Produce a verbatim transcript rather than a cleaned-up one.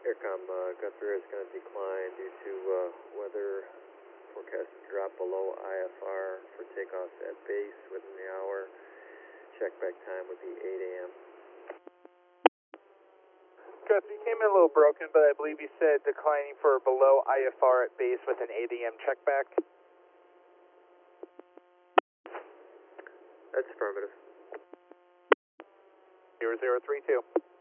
Aircom, uh, Guthrie is going to decline due to uh, weather forecast to drop below I F R for takeoffs at base within the hour. Check back time would be eight A M Gus, you came in a little broken, but I believe you said declining for below I F R at base with an eight A M check back. That's affirmative. zero zero three two.